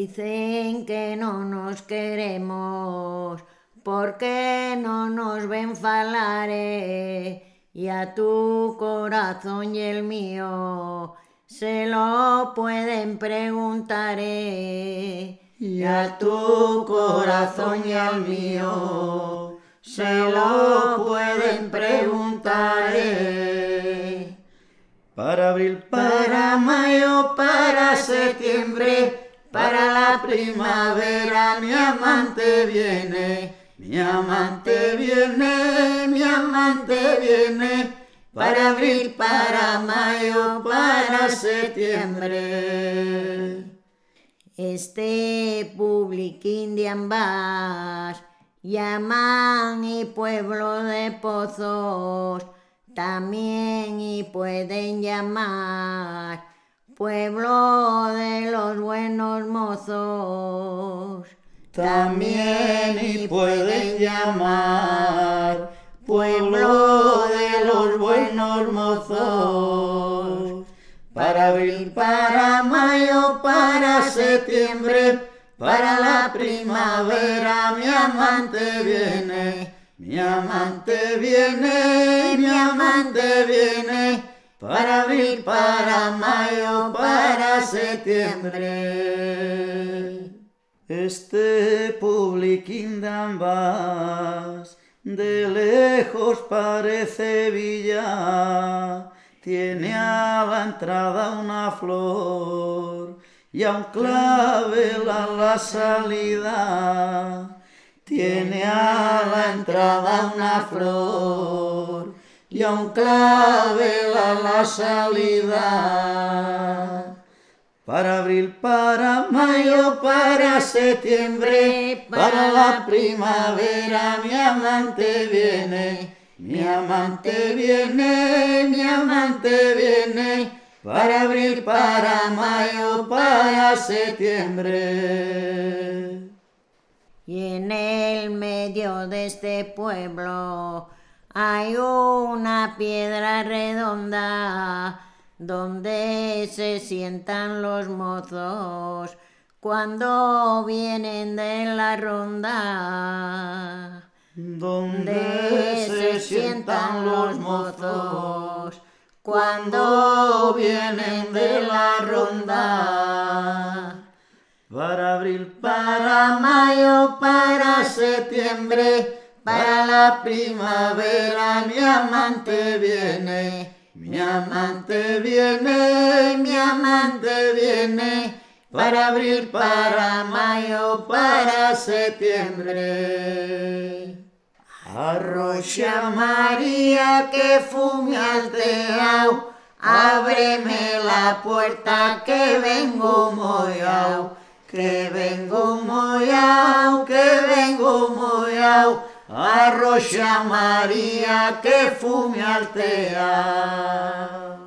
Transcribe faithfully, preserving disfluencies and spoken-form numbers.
Dicen que no nos queremos porque no nos ven falare, y a tu corazón y el mío se lo pueden preguntar, y a tu corazón y al mío se lo pueden preguntar. Para abril, para mayo, para septiembre, para la primavera mi amante viene, mi amante viene, mi amante viene, para abril, para mayo, para septiembre. Este publiquín de ambas llaman y pueblo de pozos, también y pueden llamar pueblo de los buenos mozos. También y pueden llamar pueblo de los buenos mozos. Para abril, para mayo, para septiembre, para la primavera mi amante viene, mi amante viene, mi amante viene, para abril, para mayo, para septiembre. Este publiquín de ambas de lejos parece villa, tiene a la entrada una flor y a un clavel a la salida. Tiene a la entrada una flor y a un clavel a la salida. Para abril, para mayo, para septiembre, para la primavera mi amante viene, mi amante viene, mi amante viene, para abril, para mayo, para septiembre. Y en el medio de este pueblo hay una piedra redonda donde se sientan los mozos cuando vienen de la ronda. Donde se sientan los mozos cuando vienen de la ronda. Para abril, para mayo, para septiembre, para la primavera mi amante viene, mi amante viene, mi amante viene, para abril, para mayo, para septiembre. Arrocha María que fume alteao, ábreme la puerta que vengo mollao, que vengo mollao, que vengo mollao, Arrocha María que fume alteao.